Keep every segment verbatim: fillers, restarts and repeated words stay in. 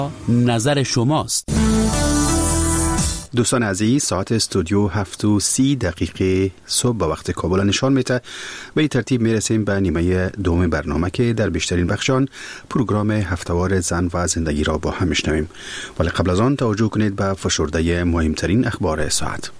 نظر شماست. دوستان عزیز، ساعت استودیو هفت و سی دقیقه صبح به وقت کابل نشان میده. به این ترتیب میرسیم به نیمه دوم برنامه که در بیشترین بخشان پروگرام هفتهوار زن و زندگی را با هم میشنویم. ولی قبل از آن توجه کنید به فشرده مهمترین اخبار ساعت.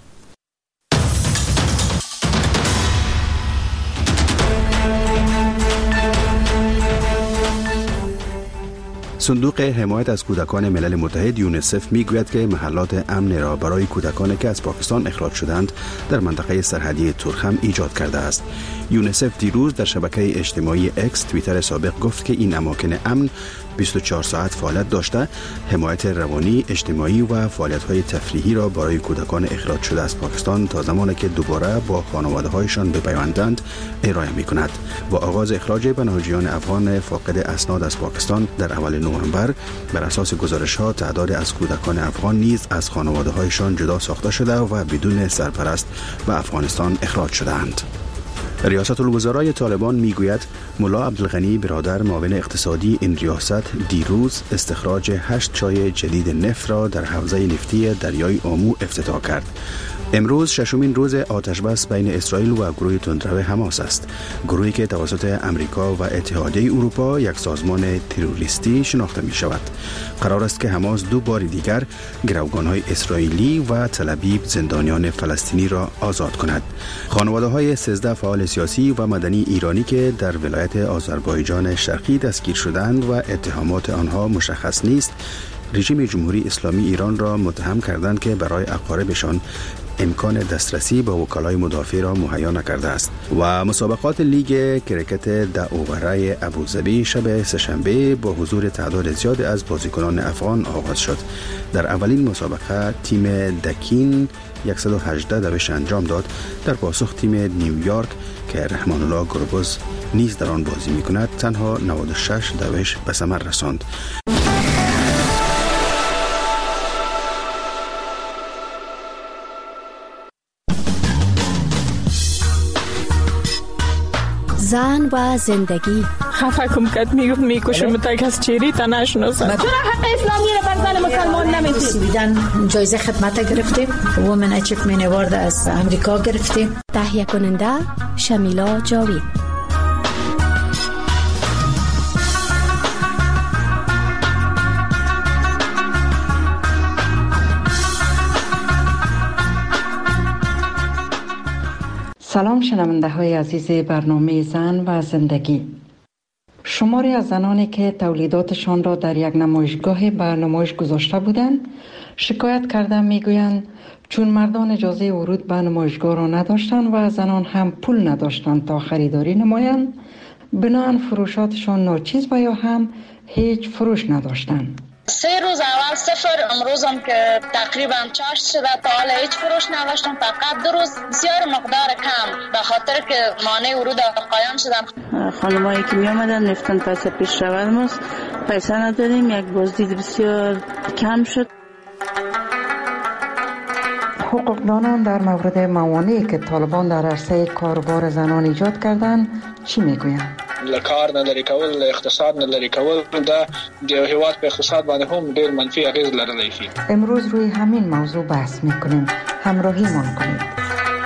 صندوق حمایت از کودکان ملل متحد یونیسف میگوید که محلات امن را برای کودکان که از پاکستان اخراج شدند در منطقه سرحدی ترخم ایجاد کرده است. یونیسف دیروز در شبکه اجتماعی اکس توییتر سابق گفت که این اماکن امن بیست و چهار ساعت فعالیت داشته، حمایت روانی، اجتماعی و فعالیت‌های تفریحی را برای کودکان اخراج شده از پاکستان تا زمانی که دوباره با خانواده‌هایشان بپیوندند ارائه می‌کند. با آغاز اخراج پناهجویان افغان فاقد اسناد از پاکستان در اول نوامبر، بر اساس گزارش‌ها تعداد از کودکان افغان نیز از خانواده‌هایشان جدا ساخته شده و بدون سرپرست به افغانستان اخراج شدند. ریاست الوزرای طالبان میگوید ملا عبدالغنی برادر معاون اقتصادی این ریاست دیروز استخراج هشت چای جدید نفت را در حوزه نفتی دریای آمو افتتاح کرد. امروز ششمین روز آتشبس بین اسرائیل و گروه تندرو حماس است. گروهی که توسط امریکا و اتحادیه اروپا یک سازمان تروریستی شناخته می شود. قرار است که حماس دو بار دیگر گروگان‌های اسرائیلی و تل ابیب زندانیان فلسطینی را آزاد کند. خانواده‌های سیزده فعال سیاسی و مدنی ایرانی که در ولایت آذربایجان شرقی دستگیر شدند و اتهامات آنها مشخص نیست، رژیم جمهوری اسلامی ایران را متهم کردند که برای اقاربشان امکان دسترسی به وکلای مدافع را مهیا نکرده است. و مسابقات لیگ کرکت ده اووره ابوظبی شب سه‌شنبه با حضور تعداد زیاد از بازیکنان افغان آغاز شد. در اولین مسابقه تیم دکین صد و هجده دوش انجام داد. در پاسخ تیم نیویورک که رحمان الله گربز نیز در آن بازی می‌کند تنها نود و شش دوش به ثمر رساند. زن و زندگی. خفه کم کد میگفت میکشم تا کس چیری تا نشناسم. چرا حق اسلامی رو بر زن مسلمان نمیدید؟ بیدن جایزه خدمت گرفتیم. وومن اچیومنت اوارد از امریکا گرفتیم. تهیه کننده شمیلا جاوید. سلام شنونده های عزیز برنامه زن و زندگی. شماری از زنانی که تولیداتشان را در یک نمایشگاه به نمایش گذاشته بودند شکایت کردن میگویند چون مردان اجازه ورود به نمایشگاه را نداشتند و زنان هم پول نداشتند تا خریداری نمایند، بنابراین فروشاتشان ناچیز و یا هم هیچ فروش نداشتند. سه روز اول صفر، امروز هم که تقریبا چاشت شده تا حالا هیچ فروش نداشتم. فقط دو روز بسیار مقدار کم به خاطر که مانع ورود آقایان شدم. خانمایی که می آمدن نفتن پس پیش روالموز پیسه نداریم، یک بازدید بسیار کم شد. حقوقدانان در مورد موانعی که طالبان در عرصه کاروبار زنان ایجاد کردند چی میگویند؟ لکار نه لري کول، اقتصاد نه لري کول، دا د هیواد په اقتصاد باندې هم ډېر منفي اغیز لرلی شي. امروز روی همین موضوع بحث میکنیم. همراهیمان کنید.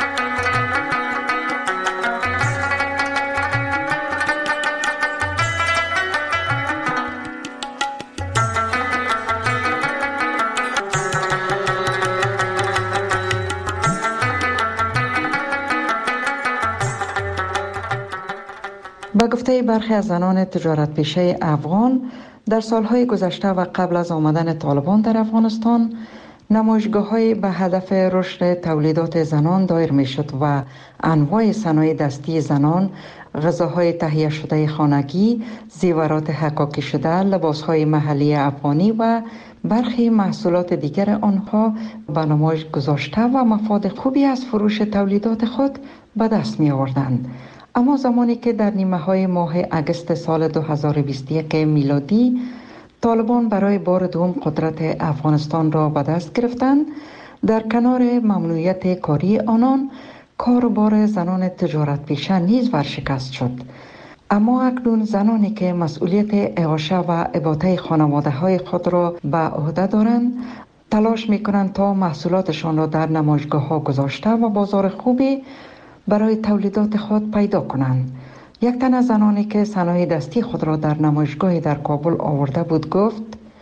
با گفته برخی از زنان تجارت پیشه افغان، در سالهای گذشته و قبل از آمدن طالبان در افغانستان نمایشگاه‌های به هدف رشد تولیدات زنان دایر می‌شد و انواع صنایع دستی زنان، غذاهای تهیه شده خانگی، زیورات حکاکی شده، لباس‌های محلی افغانی و برخی محصولات دیگر آنها به نمایش گذاشته و مفاد خوبی از فروش تولیدات خود به دست می‌آوردند. اما زمانی که در نیمه های ماه اگست سال دو هزار و بیست و یک میلادی طالبان برای بار دوم قدرت افغانستان را به دست گرفتند، در کنار ممنوعیت کاری آنان، کاروبار زنان تجارت پیشه نیز ورشکست شد. اما اکنون زنانی که مسئولیت اعاشه و اباطه خانواده های خود را به عهده دارند تلاش می کنند تا محصولاتشان را در نمایشگاه ها گذاشته و بازار خوبی برای تولیدات خود پیدا کنند. یک تن از زنانی که صنایع دستی خود را در نمایشگاهی در کابل آورده بود گفت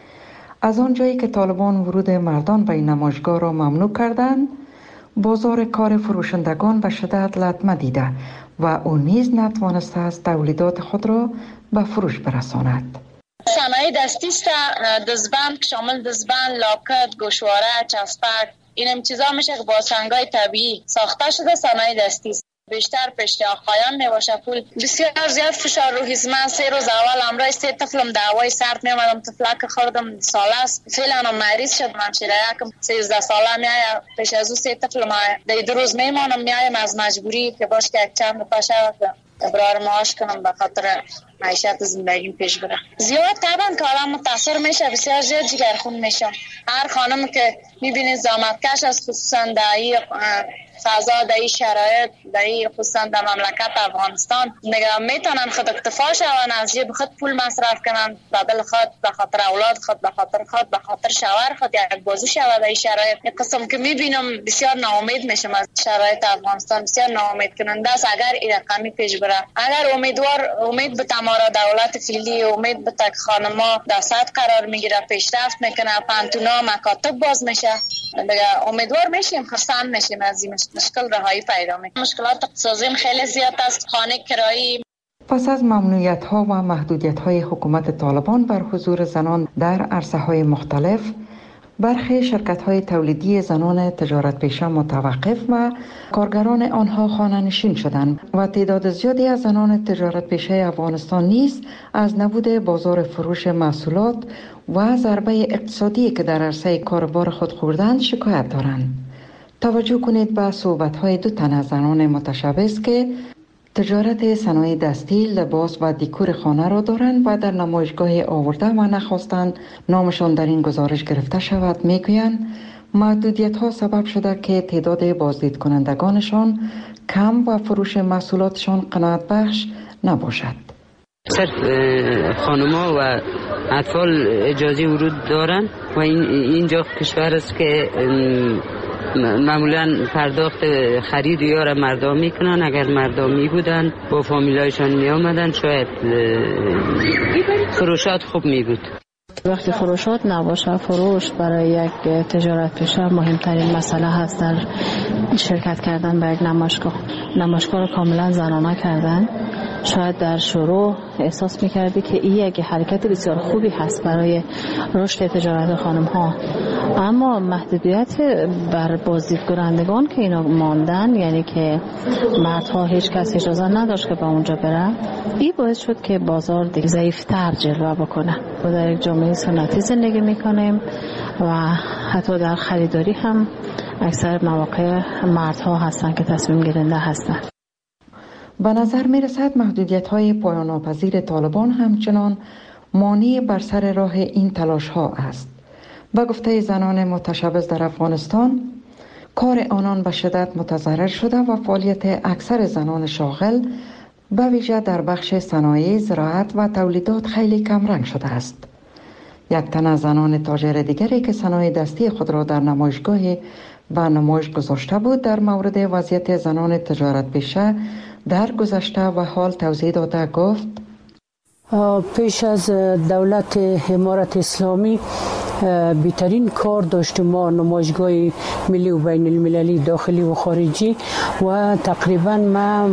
از آن جایی که طالبان ورود مردان به این نمایشگاه را ممنوع کردند بازار کار فروشندگان به شدت لطمه دیده و او نیز نتوانسته است تولیدات خود را به فروش برساند. صنایع دستی است، دزبند که شامل دزبند، لاکت، گوشواره، چسبک، این هم چیزا میشه که با سنگای طبیعی ساخته شده صنایع دستی است. بیشتر پشت آقایان میباشه. پول بسیار زیاد فشار روحی من سه روز اول امروز سه طفلم دعوای سرد میومدم طفلک خوردم ساله است فعلا مریض شد من شیرایکم سیزده ساله میای پیش از او سه طفلم دی دو روز میمانم میایم از مجبوری که باش که یک چند پاشه ابرار معاش کنم به خاطر معیشت زندگی پیش بره. زیاد طبعا که آدم متاثر میشه، بسیار زیاد جگرخون میشه. هر خانم که میبینید زحمتکش از خصوصا دایی فضا دایی شرایط دایی خصوصا در مملکت افغانستان نگاه میتونن خود اکتفا شون، از جیب خود پول مصرف کنن به دل خود، به خاطر اولاد خود، به خاطر خود، به خاطر شوهر خود یک بازو شود. دایی شرایط یک قسم که میبینم بسیار ناامید میشم از شرایط افغانستان، بسیار ناامید کننده است. اگر این رقمی پیش بره، اگر امیدوار امید به تمارا دولت فعلی امید به تک خانما در صد قرار میگیره، پیشرفت میکنه، پانتونا مکاتب باز میشه، دیگه امیدوار میشیم، خرسند میشیم از این مشکل رهایی پیدا میکنه. مشکلات اقتصادی خیلی زیاد است، خانه کرایی. پس از ممنوعیت ها و محدودیت های حکومت طالبان بر حضور زنان در عرصه های مختلف، برخی شرکت های تولیدی زنان تجارت پیشه متوقف و کارگران آنها خانه نشین شدند و تعداد زیادی از زنان تجارت پیشه افغانستان نیز از نبود بازار فروش محصولات و ضربه اقتصادی که در عرصه کاروبار خود خوردند شکایت دارند. توجه کنید به صحبت های دو تن از زنان متشبث که تجارت صنایع دستی، لباس و دیکور خانه را دارند و در نمایشگاه آورده و نخواستند نامشان در این گزارش گرفته شود. میگویند محدودیت ها سبب شده که تعداد بازدید کنندگانشان کم و فروش محصولاتشان قناعت بخش نباشد. صرف خانم‌ها و اطفال اجازه ورود دارند و این اینجا کشور است که معمولا پرداخت خرید یا را مردم میکنن. اگر مردم می بودن با فامیلایشان می آمدن شاید فروشات خوب می بود. وقتی فروشات نباشه، فروش برای یک تجارت پیشه مهمترین مسئله هست. در شرکت کردن به یک نمایشگاه نمایشگاه رو کاملا زنانه کردن. شاید در شروع احساس میکردی که این یک حرکت بسیار خوبی هست برای رشد تجارت خانم ها، اما محدودیت بر بازدید کنندگان که اینا ماندن، یعنی که مردها هیچ کس اجازه نداشت که به اونجا بره، این باعث شد که بازار دیگه ضعیفتر جلوه بکنه. ما در یک جامعه سنتی زندگی میکنیم و حتی در خریداری هم اکثر مواقع مردها هستن که تصمیم گیرنده هستن. به نظر می رسد محدودیت های پایان ناپذیر طالبان همچنان مانع بر سر راه این تلاش ها است. به گفته زنان متشبث در افغانستان، کار آنان به شدت متضرر شده و فعالیت اکثر زنان شاغل به ویژه در بخش صنایع، زراعت و تولیدات خیلی کمرنگ شده است. یک تن از زنان تاجر دیگری که صنایع دستی خود را در نمایشگاه و نمایش گذاشته بود در مورد وضعیت زنان تجارت پیشه در گذشته و حال توضیح داده گفت: پیش از دولت امارت اسلامی بهترین کار داشتیم ما نمایشگاه ملی و بین المللی داخلی و خارجی و تقریبا ما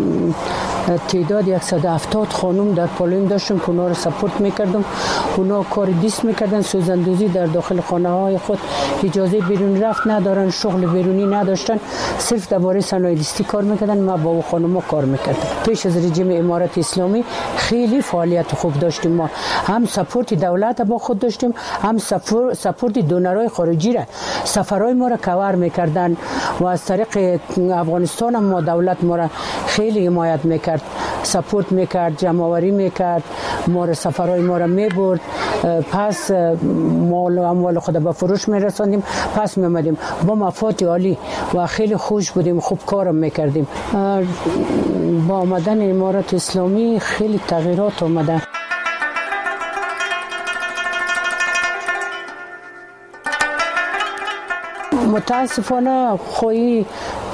تعداد صد و هفتاد خانم در پالویم داشتم که اونا رو سپورت میکردم. اونا کار دیست میکردن، سوزندوزی در داخل خانه های خود، اجازه بیرون رفت ندارن، شغل بیرونی نداشتن، صرف درباره صنایع دستی کار میکردن. ما با خانم ها کار میکردم. پیش از رژیم امارت اسلامی خیلی فعالیت خوب داشتیم. ما هم سپورت دولت با خود داشتیم، هم سپورت دونرهای خارجی را، سفرهای ما را کاور میکردن و از طریق افغانستان هم ما دولت ما را خیلی حمایت میکرد، سپورت میکرد، جمع‌آوری میکرد، ما را سفرهای ما را میبرد پس مال و اموال خود به فروش میرساندیم، پس میمدیم با مفاد عالی و خیلی خوش بودیم، خوب کارم میکردیم. با آمدن امارت اسلامی خیلی تغییرات آمده. متاسفانه خوی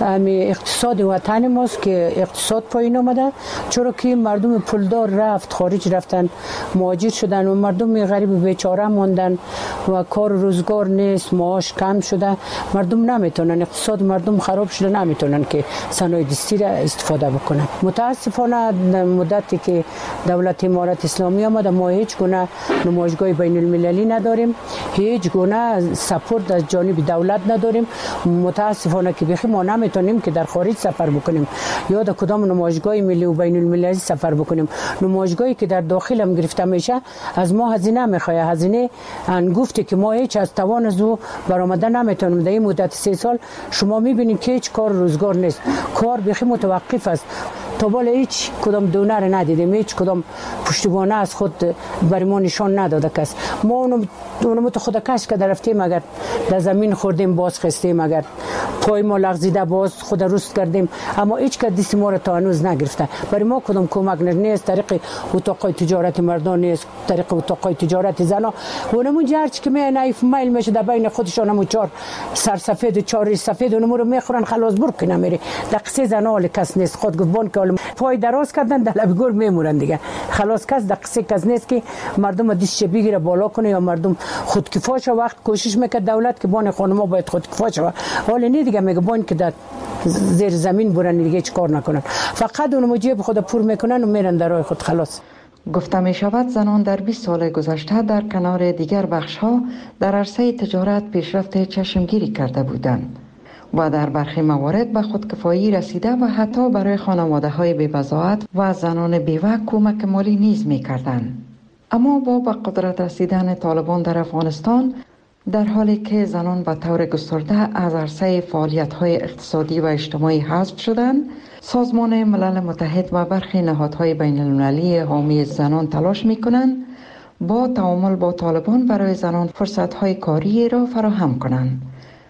اقتصاد وطن ماست که اقتصاد پایین آمده، چرا که مردم پولدار رفت خارج، رفتن مهاجر شدن و مردم غریب بیچاره ماندن و کار روزگار نیست، معاش کم شده، مردم نمیتونن، اقتصاد مردم خراب شده، نمیتونن که صنایع دستی را استفاده بکنن. متاسفانه مدتی که دولت امارت اسلامی آمده ما هیچ گونه نمایشگاه بین المللی نداریم، هیچ گونه سپورت از جانب دولت نداریم. متاسفانه که بخی ما نمیتونیم که در خارج سفر بکنیم یا در کدام نمایشگاه ملی و بین المللی سفر بکنیم. نمایشگاهی که در داخل هم گرفته میشه از ما هزینه میخواد، هزینه انگفتی که ما هیچ از توان از او برآمده نمیتونیم. در این مدت سه سال شما میبینید که هیچ کار روزگار نیست، کار بخی متوقف است. تا بالا هیچ کدام دونر ندیدیم، هیچ کدام پشتیبانه از خود بر ما نشان نداده کس. ما اونم اونم تو خود کش که رفتیم اگر در زمین خوردیم باز خستیم، اگر پای ما لغزیده باز خود رست کردیم، اما هیچ که دست ما را تا هنوز نگرفته. برای ما کدام کمک نیست، طریق اتاقای تجارت مردان نیست، طریق اتاقای تجارت زنا. اونمون جرچ که می نایف میل میشه در بین خودشون هم چهار سرسفید و چهار سفید اونم رو میخورن خلاص برک نمیری. دقیقه زنا ول کس نیست، خود گفتن که پای دراز کردن در لب گور میمونن دیگه، خلاص کس دقیقه کس نیست که مردم دستش بگیره بالا کنه یا مردم خودکفا شه. وقت کوشش میکنه دولت که بان خانم‌ها باید خودکفا شه، حالا نه دیگه میگه بان که در زیر زمین برن دیگه هیچ کار نکنن، فقط اونم جیب خود پر میکنن و میرن در راه خود. خلاص گفته می شود زنان در بیست سال گذشته در کنار دیگر بخش‌ها در عرصه تجارت پیشرفت چشمگیری کرده بودند و در برخی موارد به خودکفایی رسیده و حتی برای خانواده‌های بی‌بضاعت و زنان بیوه کمک مالی نیز می‌کردند. اما با به قدرت رسیدن طالبان در افغانستان، در حالی که زنان به طور گسترده از عرصه فعالیت‌های اقتصادی و اجتماعی حذف شدند، سازمان ملل متحد و برخی نهادهای بین المللی حامی زنان تلاش می‌کنند با تعامل با طالبان برای زنان فرصت‌های کاری را فراهم کنند.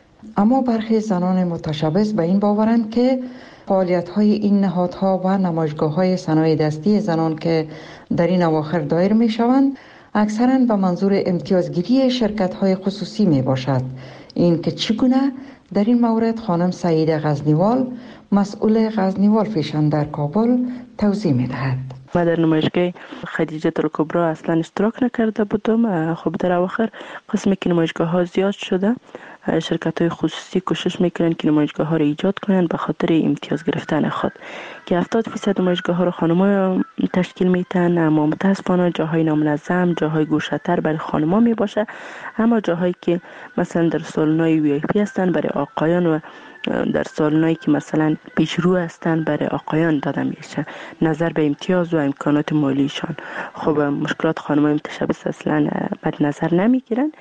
اما برخی زنان متشبث به این باورند که فعالیت‌های این نهادها و نمایشگاه‌های صنایع دستی زنان که در این اواخر دایر می‌شوند اکثراً به منظور امتیازگیری شرکت‌های خصوصی میباشد. این که چگونه در این مورد خانم سعیده غزنیوال، مسئول غزنیوال فیشن در کابل، توضیح می‌دهد. ما در نمایشگاه خدیجه الکبری اصلا اشتراک نکرده بودم. خب در اواخر قسمی که نمایشگاه ها زیاد شده، شرکت های خصوصی کوشش میکنن که نمایشگاه ها رو ایجاد کنن به خاطر امتیاز گرفتن خود، که هفتاد درصد نمایشگاه ها رو خانم‌ها تشکیل میتن. اما متاسفانه جاهای نامنظم، جاهای گوشه‌تر برای خانم‌ها میباشه، اما جاهایی که مثلا در سالن‌های وی آی پی هستن برای آقایان و در سالنایی که مثلا پیشرو هستن برای آقایان داده میشه، نظر به امتیاز و امکانات مالیشان. خب مشکلات خانم‌های متشبث اصلا بد نظر نمیگیرن.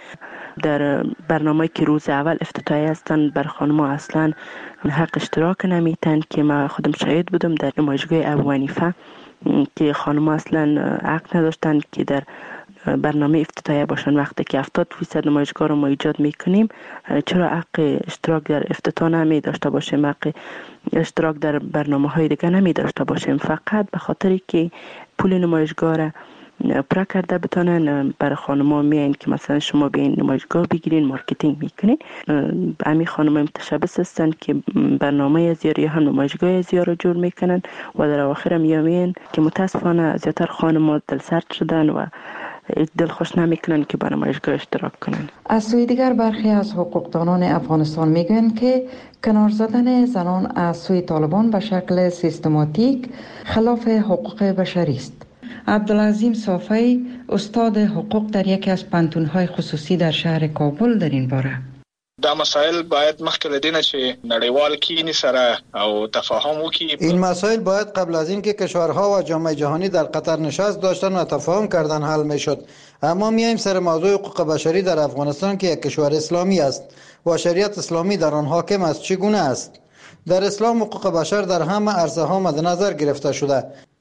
در برنامه‌ای که روز اول افتتاحی هستن بر خانم‌ها اصلا حق اشتراک نمیتن، که من خودم شاهد بودم در نمایشگاه ابو حنیفه که خانم‌ها اصلا حق نداشتن که در برنامه افتتاحیه باشن. وقتی که هفتاد درصد نمایشگاه رو ما ایجاد میکنیم، چرا حق اشتراک در افتتاح نمی داشته باشیم، حق اشتراک در برنامه های دیگه نمی داشته باشیم؟ فقط به خاطری که پول نمایشگاه را پرا کرده بتونن برای خانم‌ها میاین که مثلا شما بیاین نمایشگاه بگیرین، مارکتینگ میکنین. همین خانم‌ها متشبث هستن که برنامه از یا هم نمایشگاه از رو جور میکنن و در اواخر هم میاین که متاسفانه زیاتر خانم‌ها دلسرد شدن و دل خوش نمیکنن که با نمایشگاه اشتراک کنن. از سوی دیگر برخی از حقوقدانان افغانستان میگویند که کنار زدن زنان از سوی طالبان به شکل سیستماتیک خلاف حقوق بشری است. عبدالعظیم صافی، استاد حقوق در یکی از پانتون‌های خصوصی در شهر کابل، در این باره: دا مسائل باید مخکې لدینه چې نړیوال کینی سره او تفاهم وکړي. این مسائل باید قبل از اینکه کشورها و جامعه جهانی در قطر نشست داشتن و تفاهم کردن حل میشد. اما میایم سر موضوع حقوق بشری در افغانستان که یک کشور اسلامی است و شریعت اسلامی در آن حاکم است. چگونه است؟ در اسلام حقوق بشر در همه عرصه ها مد نظر گرفته شده،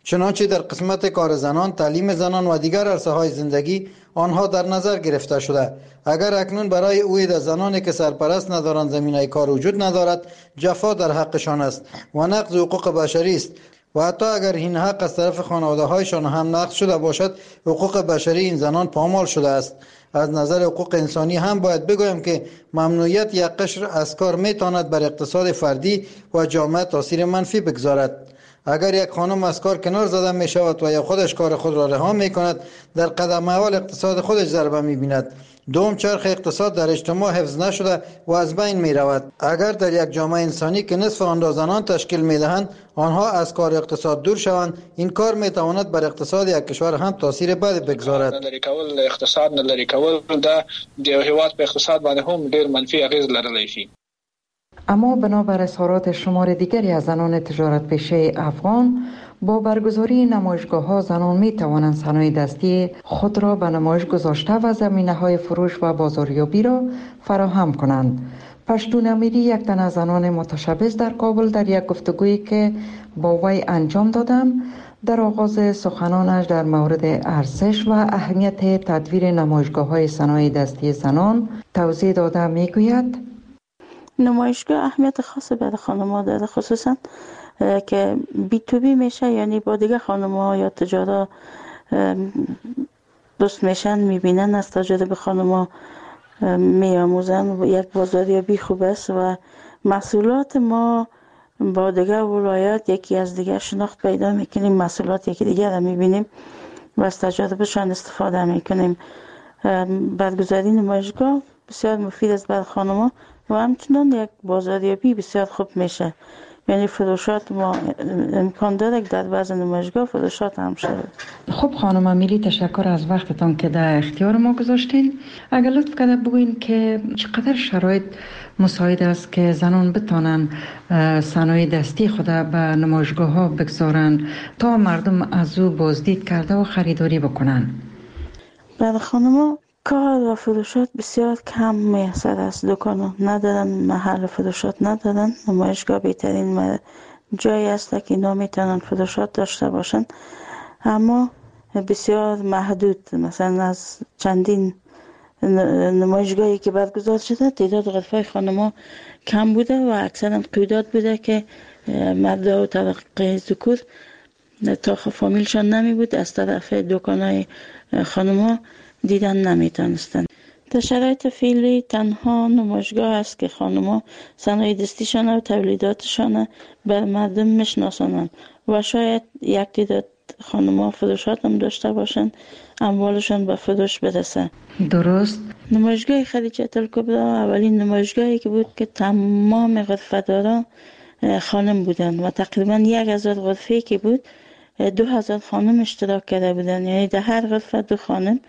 چنانچه در قسمت کار زنان، تعلیم زنان و دیگر عرصه‌های زندگی آنها در نظر گرفته شده. اگر اکنون برای اوید زنانی که سرپرست ندارند زمینه کار وجود ندارد، جفا در حقشان است و نقض حقوق بشری است و حتی اگر این حق از طرف خانواده هایشان هم نقض شده باشد، حقوق بشری این زنان پامال شده است. از نظر حقوق انسانی هم باید بگویم که ممنوعیت یک قشر از کار میتواند بر اقتصاد فردی و جامعه تاثیر منفی بگذارد. اگر یک خانم از کار کنار زده می شود و یا خودش کار خود را رها می کند، در قدم اول اقتصاد خودش ضربه می بیند. دوم، چرخ اقتصاد در اجتماع حفظ نشده و از بین می رود. اگر در یک جامعه انسانی که نصف آن را زنان تشکیل می دهند آنها از کار اقتصاد دور شوند، این کار می تواند بر اقتصاد یک کشور هم تاثیر بد بگذارد. لری کول اقتصاد نه لری کول دا د هیواد په اقتصاد باندې هم ډیر منفي اغیز لرلی شي. اما بنابر اظهارات شمار دیگری از زنان تجارت پیشه افغان، با برگزاری نمایشگاه‌ها زنان می توانند صنایع دستی خود را به نمایش گذاشته و زمینه‌های فروش و بازاریابی را فراهم کنند. پشتون امیری، یک تن از زنان متشبث در کابل، در یک گفتگویی که با وی انجام دادم در آغاز سخنانش در مورد ارزش و اهمیت تدویر نمایشگاه‌های صنایع دستی زنان توضیح داده می‌گوید: نمایشگاه اهمیت خاصی برای خانم‌ها داره، خصوصا که بی تو بی میشه، یعنی با دیگه خانم‌ها یا تجارت دوست میشن، میبینن، از تجربه خانم‌ها میاموزن. یک بازاریابی خوب است و محصولات ما با دیگه ولایات یکی از دیگه شناخت پیدا میکنیم، محصولات یکی دیگه را میبینیم و از تجربهشان استفاده میکنیم. برگزاری نمایشگاه بسیار مفید است برای خانم‌ها و همچنان یک بازاریابی بسیار خوب میشه، یعنی فروشات ما امکان داره که در بعض نمایشگاه فروشات هم شود. خب خانم امیری، تشکر از وقتتان که در اختیار ما گذاشتین. اگر لطف کرده بگوین که چقدر شرایط مساعد است که زنان بتانن صنایع دستی خود به نمایشگاه ها بگذارن تا مردم از او بازدید کرده و خریداری بکنن؟ برای خانم کار و فروشات بسیار کم میسر است. دکان ندارن، محل فروشات ندارن. نمایشگاه بهترین جایی است که اینا میتونن فروشات داشته باشن، اما بسیار محدود. مثلا از چندین نمایشگاهی که برگزار شده تعداد غرفه خانم‌ها کم بوده و اکثرا قیودات بوده که مردا و طبقه ذکور تا فامیلشان نمی بود از طرف دکان‌های خانم‌ها دیدن نمیتونستن. در شرایط فعلی تنها نمایشگاه است که خانم‌ها صنایع دستیشان و تولیداتشان بر مردم میشناسانند و شاید یک تعداد خانم‌ها فروشات هم داشته باشند، اموالشان به فروش برسه. درست. نمایشگاه خدیجه الکبری اولین نمایشگاهی که بود که تمام غرفه‌داران خانم بودند و تقریبا یک هزار غرفه که بود دو هزار خانم اشتراک کرده بودند، یعنی در هر غرفه دو خانم،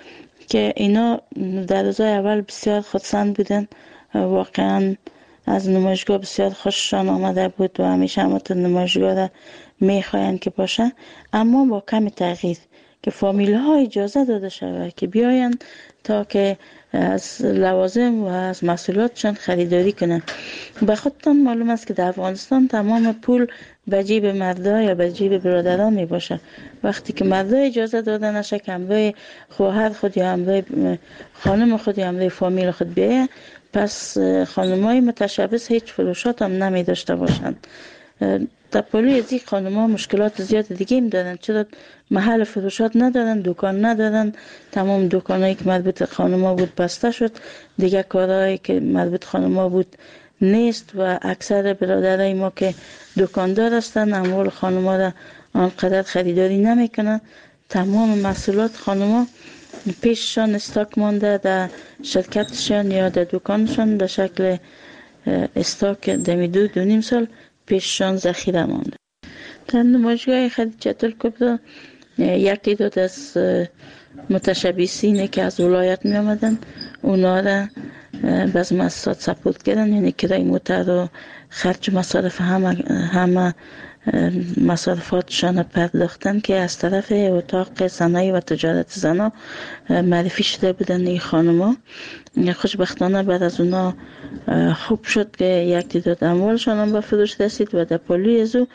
که اینا در روزهای اول بسیار خودسند بودن. واقعا از نمایشگاه بسیار خوششان آمده بود و همیشه همونطور نمایشگاه را میخواین که باشه، اما با کم تغییر که فامیل ها اجازه داده شود که بیاین تا که از لوازم و از محصولاتشان خریداری کنن. به خودتان معلوم است که در افغانستان تمام پول به جیب مردا یا به جیب برادران می باشه. وقتی که مردا اجازه داده نشه که همراه خواهر خود یا همراه خانم خود یا همراه فامیل خود بیایه، پس خانمای متشبث هیچ فروشات هم نمی داشته باشند. در پلوی از این خانم ها مشکلات زیاد دیگه هم دارن، چرا محل فروشات ندارن، دکان ندارن. تمام دکانایی که مربوط خانم ها بود بسته شد، دیگه کارهایی که مربوط خانم ها بود نیست و اکثر برادرای ما که دکاندار هستن اموال خانم ها را آنقدر خریداری نمی کنن. تمام محصولات خانم ها پیششان استاک مانده در شرکتشان یا در دکانشان در شکل استاک دمی دو دو نیم سال پیششان ذخیره مانده. در نمایشگاه خدیجه الکبری یک تعداد از متشبثین که از ولایت می آمدن اونا را بعض مؤسسات سپورت کردن، یعنی کرای موتر و خرج مصارف همه همه مصارفاتشان پرداختن که از طرف اتاق صنایع و تجارت زنا معرفی شده بودن این خانما. خوشبختانه بعد از اونا خوب شد که یک تعداد اموالشان هم به فروش رسید و در پلوی از او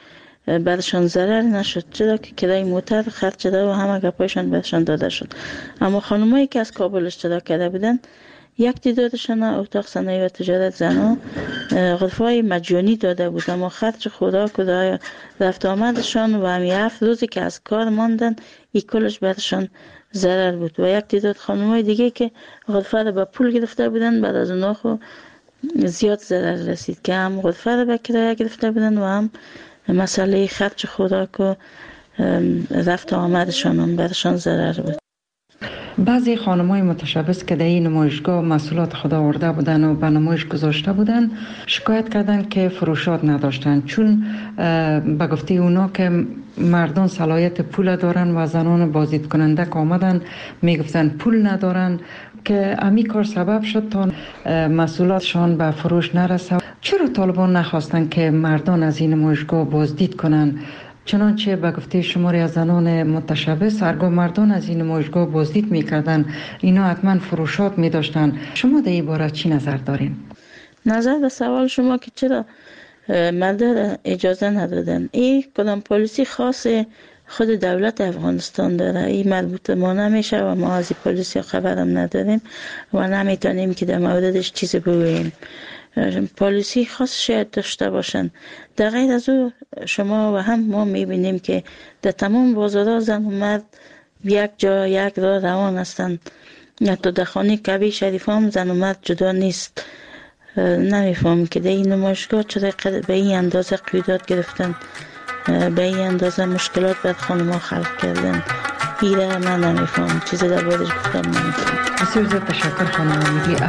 بعدشان ضرر نشد، چرا که کرای موتر خرج شده و همه گپایشان بهشان داده شد. اما خانمایی که از کابل اشتراک کرده بودن، یک تعدادشان اتاق صنایع و تجارت زنها غرفه‌های مجانی داده بود، اما خرج خدا کدای رفت آمدشان و همی هفت روزی که از کار ماندن ای کلش برشان ضرر بود. و یک تعداد خانمای دیگه که غرفه را به پول گرفته بودن، بعد از اونها خو زیاد ضرر رسید که هم غرفه را به کرایه گرفته بودن و هم مسئله خرج خدا که رفت آمدشان هم برشان ضرر بود. بعضی خانمای متشبث که در این نمایشگاه مسئولات خود آورده بودن و به نمایش گذاشته بودن شکایت کردن که فروشات نداشتن، چون به گفته اونا که مردان صلاحیت پول دارن و زنان بازدید کننده که آمدن میگفتن پول ندارن، که امی کار سبب شد تا مسئولاتشان به فروش نرسه. چرا طالبان نخواستن که مردان از این نمایشگاه بازدید کنن؟ چنانچه به گفته شماری از زنان متشبث هرگاه مردان از این نمایشگاه بازدید میکردن اینا حتما فروشات میداشتن. شما در این باره چی نظر دارین؟ نظر به سوال شما که چرا مردان اجازه ندادن، این کدام پالیسی خاص خود دولت افغانستان داره، این مربوط ما نمیشه و ما از این پالیسی خبرم نداریم و نمیتونیم که در موردش چیزی بگوییم. پالیسی خاص شاید داشته باشن. در غیر از او شما و هم ما میبینیم که در تمام بازارها زن و مرد یک جا یک راه روان هستند. حتی در خانه کعبه شریف هم زن و مرد جدا نیست. نمیفهم که در این نمایشگاه چرا به این اندازه قیودات گرفتن، به این اندازه مشکلات بر خانم‌ها خلق کردن. ایره من نمیفهم، چیزی در بارش گفتم نمیفهم. بسیار زیاد تشکر خانم امیدی.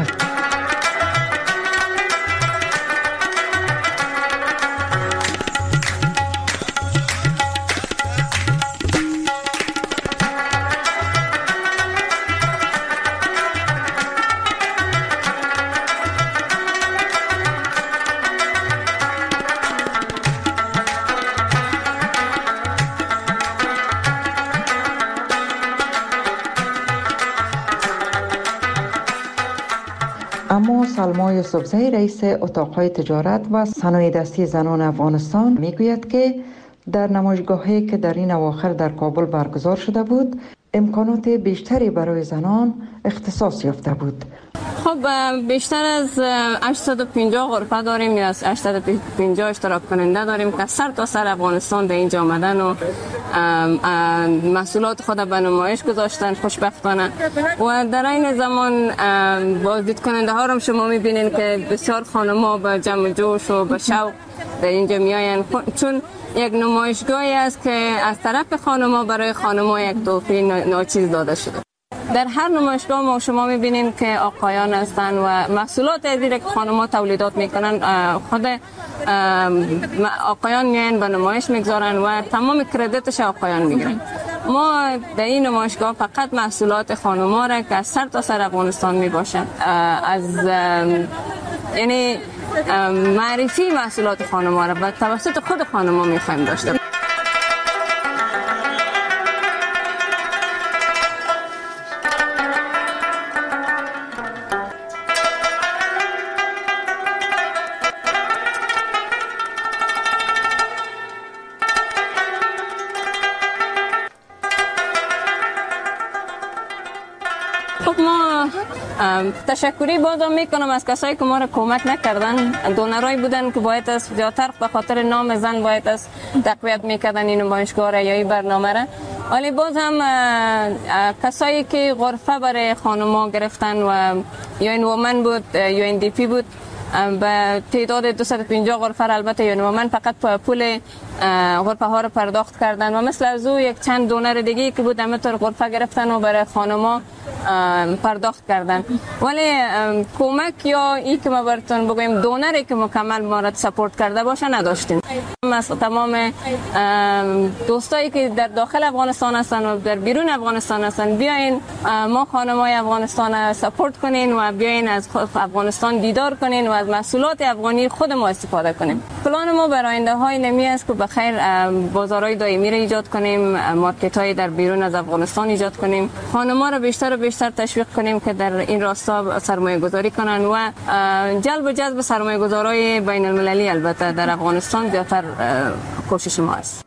اما سلما یوسفزئی رئیس اتاقهای تجارت و صنایع دستی زنان افغانستان میگوید که در نمایشگاهی که در این اواخر در کابل برگزار شده بود امکانات بیشتری برای زنان اختصاص یافته بود. خب بیشتر از هشتصد و پنجاه غرفه داریم، یا از هشتصد و پنجاه اشتراک کننده داریم که سر تا سر افغانستان به اینجا آمدن و محصولات خود به نمایش گذاشتن خوشبختانه. و در این زمان بازدید کننده ها رو شما میبینین که بسیار خانم‌ها با جمع جوش و با شوق در اینجا میاین، چون یک نمایشگاهی است که از طرف خانم‌ها برای خانم‌ها یک تحفه ناچیز داده شده. در هر نمایشگاه ما شما میبینین که آقایان هستن و محصولات دیگه که خانم‌ها تولیدات میکنن خود آقایان میان به نمایش میگذارن و تمام کردیتش آقایان میگیرن. ما در این نمایشگاه فقط محصولات خانم‌ها را که از سر تا سر افغانستان میباشن از یعنی معرفی محصولات خانم‌ها را به توسط خود خانم‌ها میخوایم داشته. خب ما تشکری بازم میکنم از کسایی که ما را کمک نکردن. دونرایی بودن که باید از زیادتر به خاطر نام زن باید از تقویت میکردن این نمایشگاه را یا این برنامه را، ولی باز هم کسایی که غرفه برای خانم‌ها گرفتن و یا این وومن بود یا این دی پی بود به تعداد دویست و پنجاه غرفه را البته یا وومن فقط پول غرفه ها رو پرداخت کردن و مثل از او یک چند دونر دیگه که بود همینطور غرفه گرفتن و برای خانم‌ها پرداخت کردن. ولی کمک یا این که ما براتون بگویم دونری که مکمل ما را سپورت کرده باشه نداشتیم. از تمام دوستایی که در داخل افغانستان هستن و در بیرون افغانستان هستن بیاین ما خانم‌های افغانستان سپورت کنین و بیاین از افغانستان دیدار کنین و از محصولات افغانی خود ما استفاده کنیم. پلان ما برای آینده های نمی است که بخیر بازارهای دائمی را ایجاد کنیم، مارکت های در بیرون از افغانستان ایجاد کنیم، خانم‌ها را بیشتر و بیشتر تشویق کنیم که در این راستا سرمایه گذاری کنن و جلب و جذب سرمایه گذارای بین المللی البته در افغانستان زیادتر کوشش ما است.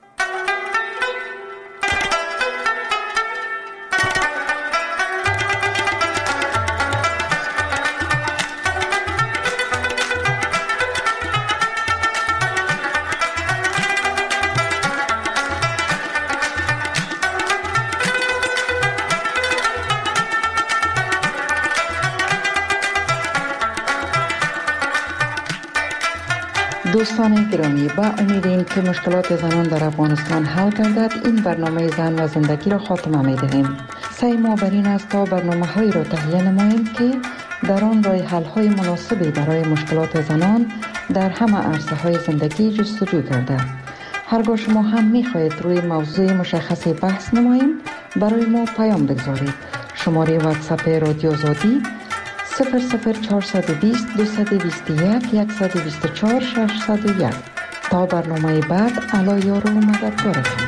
دوستان گرامی، با امیدیم که مشکلات زنان در افغانستان حل گردد این برنامه زن و زندگی را خاتمه می دهیم. سعی ما بر این است تا برنامه هایی را تهیه نماییم که در آن راه حل های مناسبی برای مشکلات زنان در همه عرصه های زندگی جستجو گردد. هرگاه شما هم می خواهید روی موضوع مشخصی بحث نماییم، برای ما پیام بگذارید. شماره واتساپ رادیو آزادی صفر صفر چهارصد و بیست دویست و بیست و یک صد و بیست و چهار ششصد و یک. تا برنامه بعد، علی یار و مددگارتون.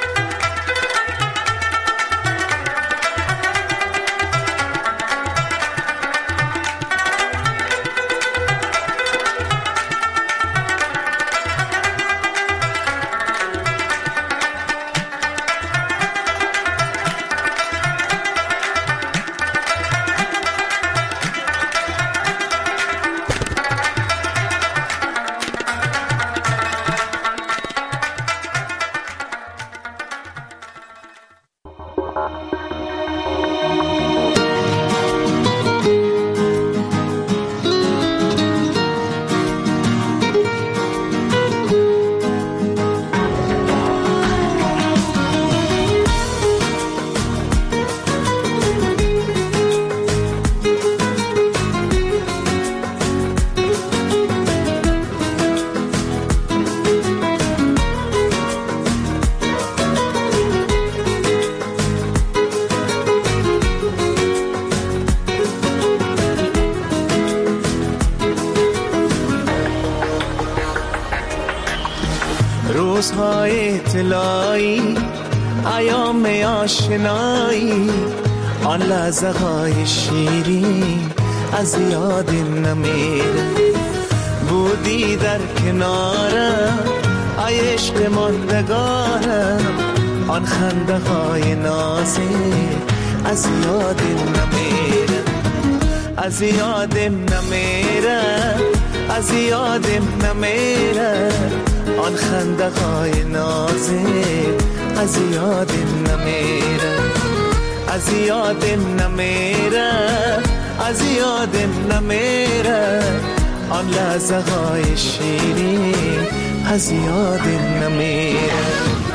روزهای طلایی، ایام آشنایی، آن لحظه های شیرین از یاد نمیره. بودی در کنارم ای عشق ماندگارم، آن خنده های نازک از یاد نمیره. از یادم نمیره، از یادم نمیره، آن خنده های نازک از یادم نمیره. از یادم نمیره، از یادم نمیره، آن لحظه های شیرین از یادم نمیره.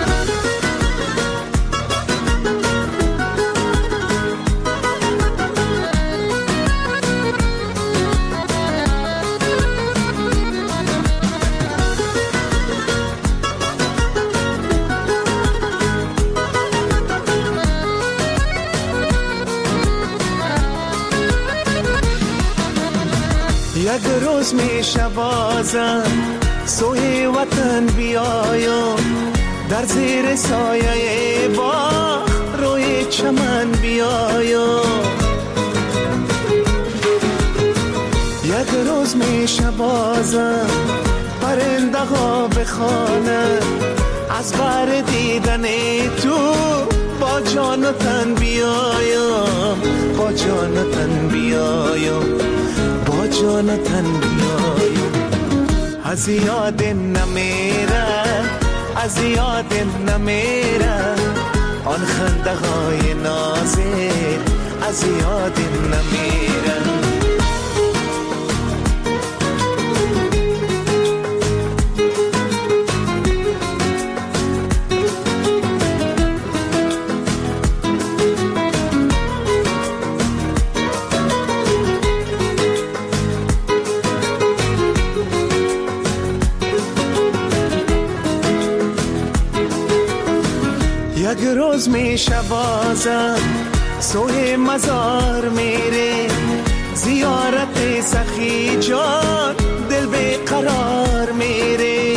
یک روز میشه بازم سوی وطن بیایم، در زیر سایه باغ روی چمن بیایم. یک روز میشه بازم پرنده ها بخوانند، از بر دیدن تو با جان و تن بیایم، با جان و تن بیایم، با جان و تن بیایم. از یادم نمیره، از یادم نمیره، آن خنده های نازک از یادم نمیره. یک روز میشه بازم سوی مزار میره، زیارت سخی جان دل به قرار میره.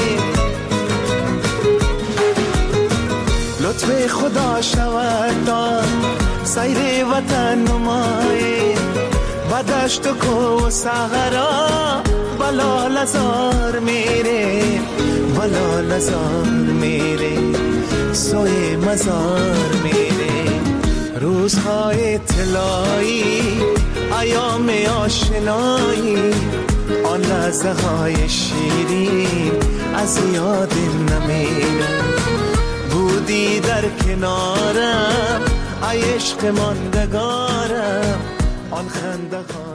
لطف خدا شود دار سیر وطن نمای، بدشت و کو و صحرا بلا لزار میره بلا لزار میره سوی مزار میره روزهای طلایی ایام آشنایی آن لحظه های شیرین از یاد نمیره بودی در کنارم ای عشق ماندگارم آن خنده ها